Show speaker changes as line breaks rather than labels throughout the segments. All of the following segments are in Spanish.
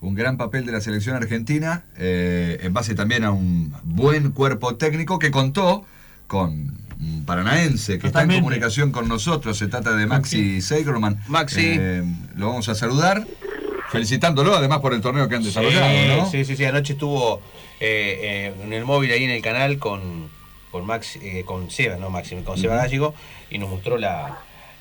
un gran papel de la selección argentina, en base también a un buen cuerpo técnico que contó con un paranaense que está en comunicación con nosotros. Se trata de Maxi Seigerman.
Maxi.
Lo vamos a saludar, felicitándolo además por el torneo que han desarrollado, ¿no?
Sí. Anoche estuvo en el móvil ahí en el canal con Max, con Seba, no Maxi, con Seba Gallego, y nos mostró la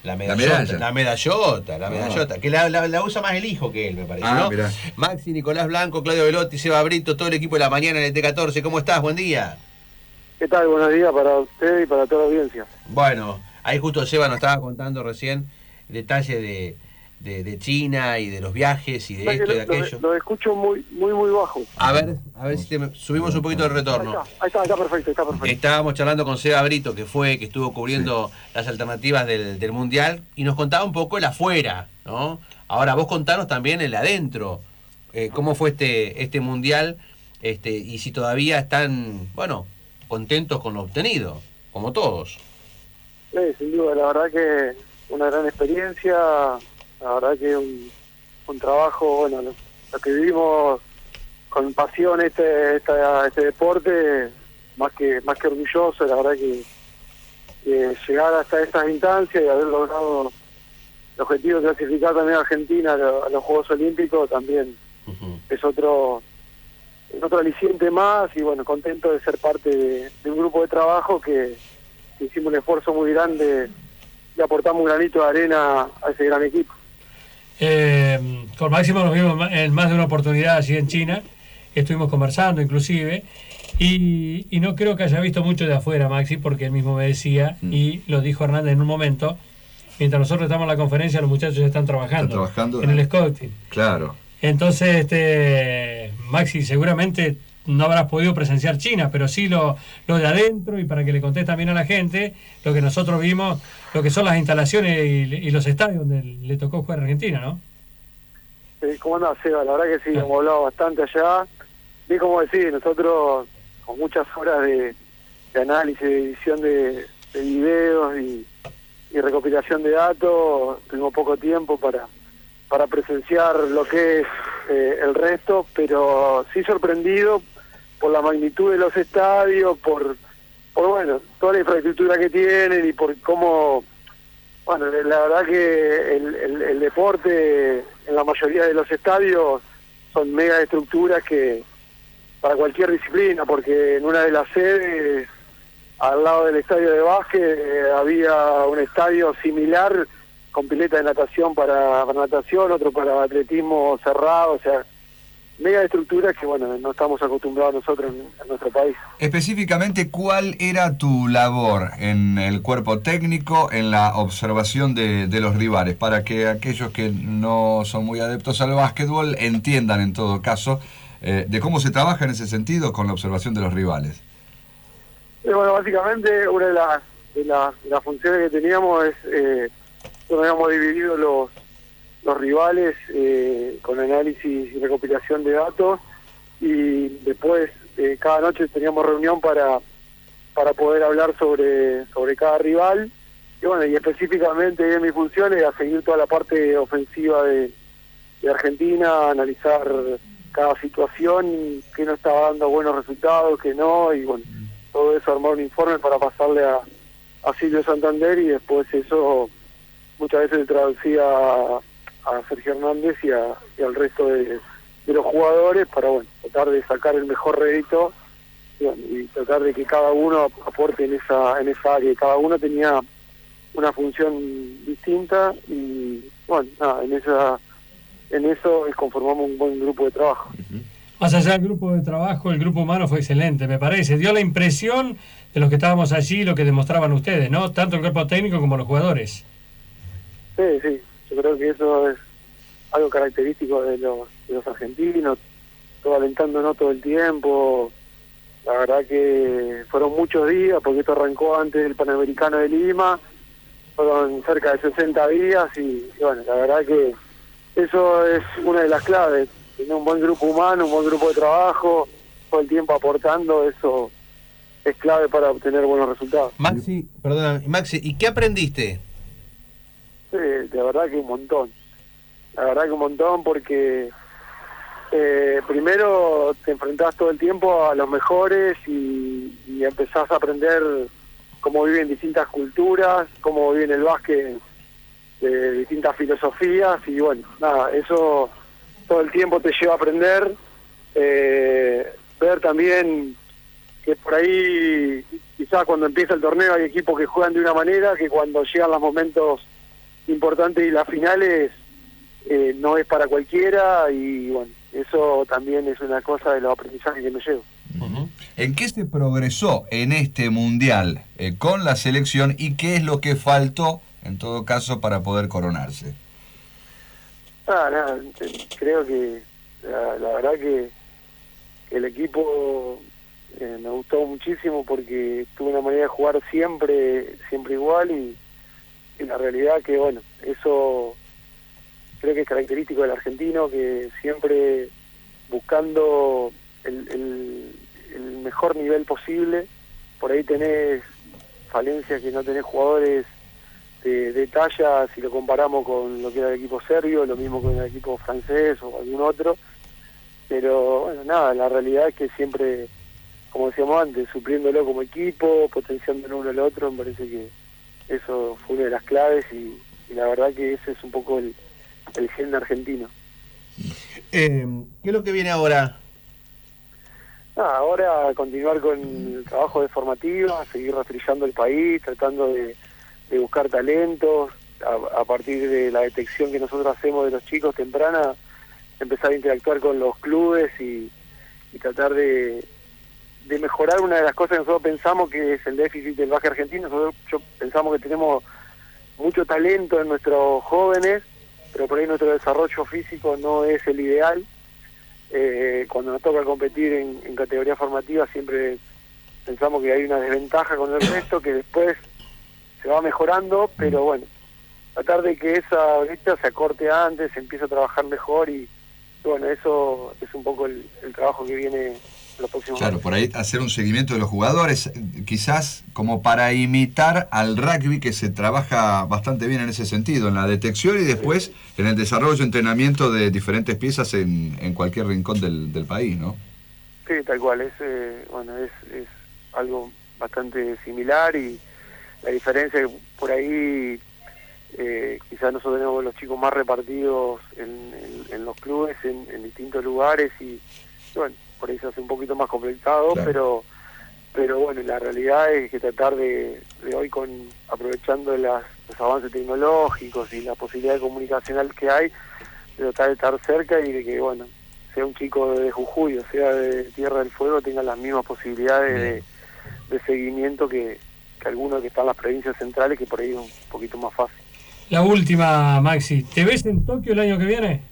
medallota, que la usa más el hijo que él, me parece, ¿no? Mirá. Maxi, Nicolás Blanco, Claudio Velotti, Seba Brito, todo el equipo de la mañana en el T14. ¿Cómo estás? Buen día.
¿Qué tal? Buenos días para usted y para toda la audiencia.
Bueno, ahí justo Seba nos estaba contando recién detalles de China y de los viajes y de esto y de aquello.
Lo escucho muy bajo.
A ver si subimos un poquito el retorno.
Ahí está perfecto.
Estábamos charlando con Seba Brito, que estuvo cubriendo las alternativas del Mundial, y nos contaba un poco el afuera, ¿no? Ahora vos contanos también el adentro. ¿Cómo fue este Mundial? Y si todavía están, contentos con lo obtenido, como todos.
Sí, sin duda, la verdad que una gran experiencia. La verdad que un trabajo, lo que vivimos con pasión este deporte, más que orgulloso, la verdad que llegar hasta estas instancias y haber logrado el objetivo de clasificar también a Argentina a los Juegos Olímpicos también es otro aliciente más, y contento de ser parte de un grupo de trabajo que hicimos un esfuerzo muy grande y aportamos un granito de arena a ese gran equipo.
Con Máximo nos vimos en más de una oportunidad allí en China, estuvimos conversando inclusive, y no creo que haya visto mucho de afuera, Maxi, porque él mismo me decía, y lo dijo Hernández en un momento, mientras nosotros estamos en la conferencia, los muchachos ya están trabajando en el scouting.
Claro.
Entonces, Maxi, seguramente no habrás podido presenciar China, pero sí lo de adentro, y para que le contés también a la gente lo que nosotros vimos, lo que son las instalaciones y los estadios donde le tocó jugar a Argentina, ¿no?
¿Cómo andás, Seba? La verdad que sí, hemos hablado bastante allá. Y como decís, nosotros con muchas horas de análisis, de edición de videos y recopilación de datos, tuvimos poco tiempo para presenciar lo que es el resto, pero sí sorprendido por la magnitud de los estadios, por toda la infraestructura que tienen y por cómo, la verdad que el deporte en la mayoría de los estadios son mega estructuras que para cualquier disciplina, porque en una de las sedes, al lado del estadio de básquet, había un estadio similar con pileta de natación para natación, otro para atletismo cerrado, o sea, mega estructuras que no estamos acostumbrados nosotros en nuestro país.
Específicamente, ¿cuál era tu labor en el cuerpo técnico, en la observación de los rivales, para que aquellos que no son muy adeptos al básquetbol entiendan en todo caso de cómo se trabaja en ese sentido con la observación de los rivales?
Básicamente una de las funciones que teníamos es habíamos dividido los rivales con análisis y recopilación de datos, y después cada noche teníamos reunión para poder hablar sobre cada rival, y específicamente mi función era seguir toda la parte ofensiva de Argentina, analizar cada situación, que no estaba dando buenos resultados, que no, y todo eso, armar un informe para pasarle a Silvio Santander, y después eso muchas veces se traducía a Sergio Hernández y al resto de los jugadores para tratar de sacar el mejor rédito y tratar de que cada uno aporte en esa área. Cada uno tenía una función distinta y en eso conformamos un buen grupo de trabajo.
Más allá del grupo de trabajo, el grupo humano fue excelente, me parece. Dio la impresión de los que estábamos allí, lo que demostraban ustedes, ¿no? Tanto el cuerpo técnico como los jugadores.
Sí, yo creo que eso es algo característico de los argentinos, todo alentándonos todo el tiempo. La verdad que fueron muchos días, porque esto arrancó antes del Panamericano de Lima, fueron cerca de 60 días y la verdad que eso es una de las claves, tener un buen grupo humano, un buen grupo de trabajo, todo el tiempo aportando, eso es clave para obtener buenos resultados.
Maxi, ¿y qué aprendiste?
Sí, de verdad que un montón. La verdad que un montón, porque Primero te enfrentás todo el tiempo a los mejores y empezás a aprender cómo viven distintas culturas, cómo viven el básquet de distintas filosofías y bueno, nada, eso todo el tiempo te lleva a aprender, ver también que por ahí quizás cuando empieza el torneo hay equipos que juegan de una manera, que cuando llegan los momentos importantes y las finales no es para cualquiera y bueno, eso también es una cosa de los aprendizajes que me llevo.
¿En qué se progresó en este mundial con la selección y qué es lo que faltó en todo caso para poder coronarse?
Nada, creo que la verdad que el equipo me gustó muchísimo porque tuvo una manera de jugar siempre igual y la realidad que bueno, eso creo que es característico del argentino, que siempre buscando el mejor nivel posible. Por ahí tenés falencias que no tenés jugadores de talla si lo comparamos con lo que era el equipo serbio, lo mismo con el equipo francés o algún otro, pero bueno, nada, la realidad es que siempre, como decíamos antes, supliéndolo como equipo, potenciándolo uno al otro, me parece que eso fue una de las claves y la verdad que ese es un poco el gen argentino.
¿Qué es lo que viene ahora?
Ahora continuar con el trabajo de formativa, seguir rastrillando el país, tratando de buscar talentos, a partir de la detección que nosotros hacemos de los chicos temprana, empezar a interactuar con los clubes y tratar de mejorar una de las cosas que nosotros pensamos que es el déficit del básquet argentino. Nosotros pensamos que tenemos mucho talento en nuestros jóvenes, pero por ahí nuestro desarrollo físico no es el ideal. Cuando nos toca competir en categoría formativa siempre pensamos que hay una desventaja con el resto, que después se va mejorando, pero bueno, tratar de que esa brecha se acorte antes, se empiece a trabajar mejor y bueno, eso es un poco el trabajo que viene en los próximos años.
Por ahí hacer un seguimiento de los jugadores, quizás como para imitar al rugby, que se trabaja bastante bien en ese sentido, en la detección y después en el desarrollo y entrenamiento de diferentes piezas en cualquier rincón del país, ¿no?
Sí, tal cual, es algo bastante similar y la diferencia es que por ahí quizás nosotros tenemos los chicos más repartidos en los clubes, en distintos lugares y bueno, por ahí se hace un poquito más complicado, claro. pero bueno, la realidad es que tratar de hoy aprovechando los avances tecnológicos y la posibilidad comunicacional que hay, de tratar de estar cerca y de que bueno, sea un chico de Jujuy o sea de Tierra del Fuego tenga las mismas posibilidades de seguimiento que algunos que están en las provincias centrales, que por ahí es un poquito más fácil.
La última, Maxi, ¿te ves en Tokio el año que viene?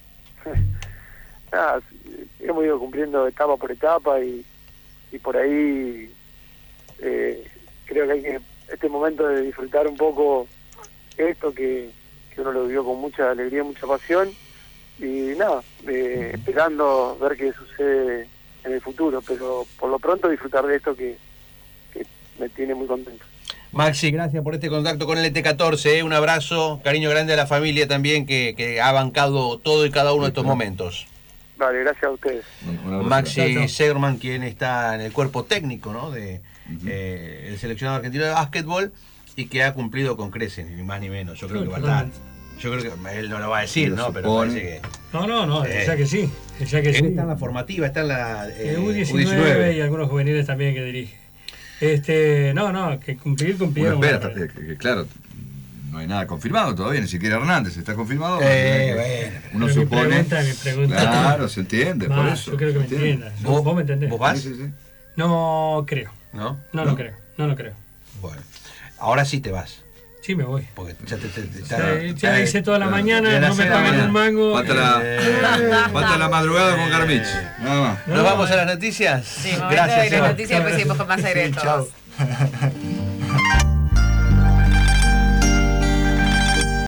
Hemos ido cumpliendo etapa por etapa y por ahí creo que hay que este momento de disfrutar un poco esto que uno lo vivió con mucha alegría, mucha pasión y nada, esperando ver qué sucede en el futuro, pero por lo pronto disfrutar de esto que me tiene muy contento.
Maxi, gracias por este contacto con el ET14, un abrazo, cariño grande a la familia también que ha bancado todo y cada uno de estos momentos.
Vale, gracias a ustedes.
Maxi Segerman, quien está en el cuerpo técnico, ¿no? el seleccionado argentino de básquetbol y que ha cumplido con creces, ni más ni menos. Yo creo que va a estar. Yo creo que él no lo va a decir, ¿no? Pero parece que.
No, ya que sí. Ya que
él
sí.
está en la formativa, está en la
U19 y algunos juveniles también que dirige. Que cumplieron.
Bueno, espera, claro. No hay nada confirmado todavía, ni siquiera Hernández está confirmado. Uno supone.
Pregunta.
Claro, se entiende, por eso.
Yo creo que me entiendas. ¿Vos me entendés?
¿Vos vas?
Sí.
No creo.
¿No?
No lo creo.
Bueno, ahora sí te vas.
Sí, me voy.
Porque
ya hice toda la mañana, no me pagan un mango.
Falta la madrugada con Garmich. Nada más.
¿Nos vamos a las noticias?
Sí, momento de las noticias, pues seguimos con más aire de todos.